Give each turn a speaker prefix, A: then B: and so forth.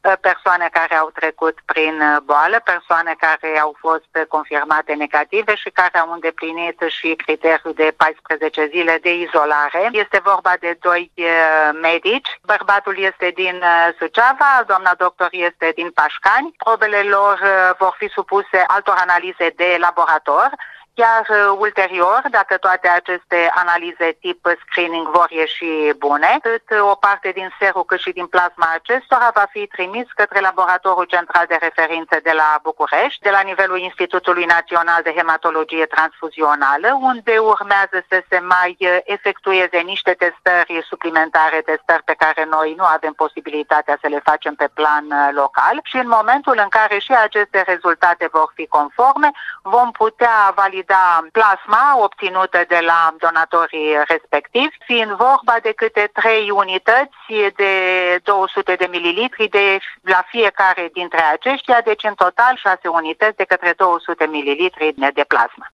A: persoane care au trecut prin boală, persoane care au fost confirmate negative și care au îndeplinit și criteriul de 14 zile de izolare. Este vorba de 2 medici. Bărbatul este din Suceava, doamna doctor este din Pașcani. Probele lor vor fi supuse altor analize de laborator. Iar ulterior, dacă toate aceste analize tip screening vor ieși bune, atât o parte din serul cât și din plasma acestora va fi trimis către Laboratorul Central de Referință de la București, de la nivelul Institutului Național de Hematologie Transfuzională, unde urmează să se mai efectueze niște testări suplimentare, testări pe care noi nu avem posibilitatea să le facem pe plan local și în momentul în care și aceste rezultate vor fi conforme, vom putea valida plasma obținută de la donatorii respectivi, fiind vorba de câte 3 unități de 200 de mililitri de la fiecare dintre aceștia, deci în total 6 unități de către 200 mililitri de plasmă.